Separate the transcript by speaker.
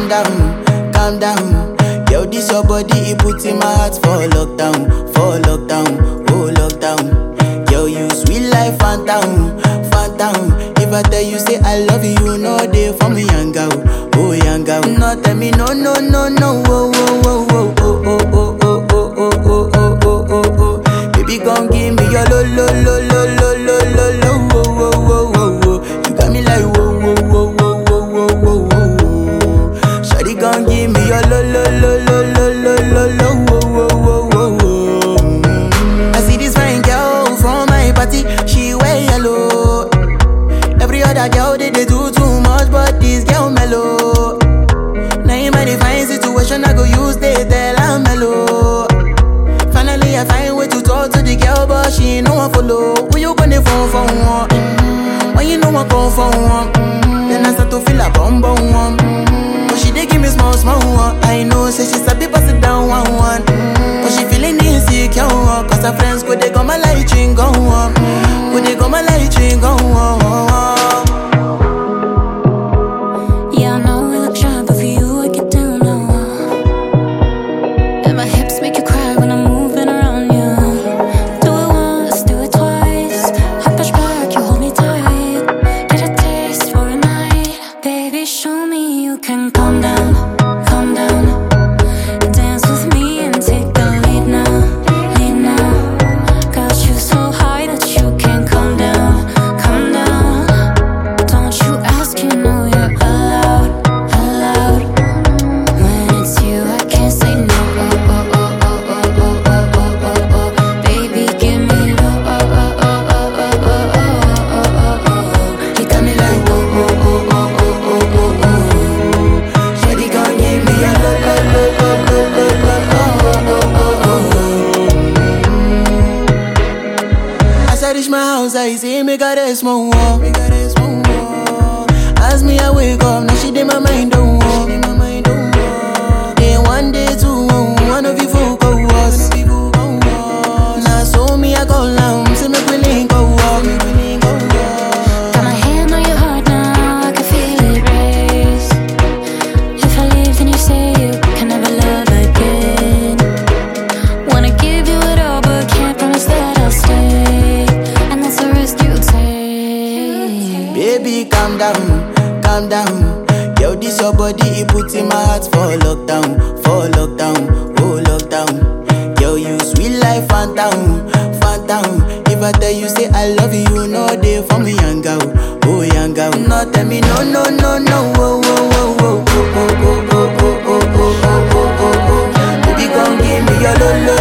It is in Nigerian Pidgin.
Speaker 1: calm down. Yo, this your body, it puts in my heart for lockdown, oh lockdown. Yo, you sweet life, phantom, phantom. If I tell you say I love you, you know they for me, young girl, oh young girl. No, tell me no, no, no, no, oh, oh, oh, oh, oh, oh, oh, oh, oh, oh, oh, oh, oh, oh. Baby, gon' give me your lo, lo, lo, lo, lo, lo, lo, lo, oh, oh, oh, oh, oh. You got me like whoa, whoa, whoa, whoa, whoa, whoa, whoa, whoa. Shawty gon' give me your lo, lo, lo, lo, lo, lo, lo, lo, oh, oh, oh, oh, oh. I see this fine girl from my party, she wear yellow. Every other girl they do too much, but this girl mellow. Now in my divine situation, I go use they tell I'm mellow. Finally I find way to talk to the girl, but she ain't no one follow. Who you gonna phone for one? When you know I come for one, then I start to feel a bum bum one. But she dey give me small small one. I know say she sabi pass it down one one. But she feeling insecure, cause her friends go they go my light ring go on, go they go my light ring go on. I say make her rest more. As me I wake up, now she did my mind don't walk. Then one day two, one of you folk go was. Now so me I go down, say make we link go walk.
Speaker 2: Got my hand on your heart now, I can feel it race. If I leave then you say you can never love again. Wanna give you it all but can't promise that I'll stay.
Speaker 1: Baby, calm down, calm down. Yo, this your body, it puts in my heart for lockdown, oh lockdown. Yo, you sweet life, phantom, phantom. If I tell you say I love you, you know they for me, young girl, oh young girl. No, tell me no, no, no, no, oh, oh, oh, oh, oh, oh, oh, oh, oh, oh, oh, oh, oh, oh. Baby, gon' give me your lo, lo,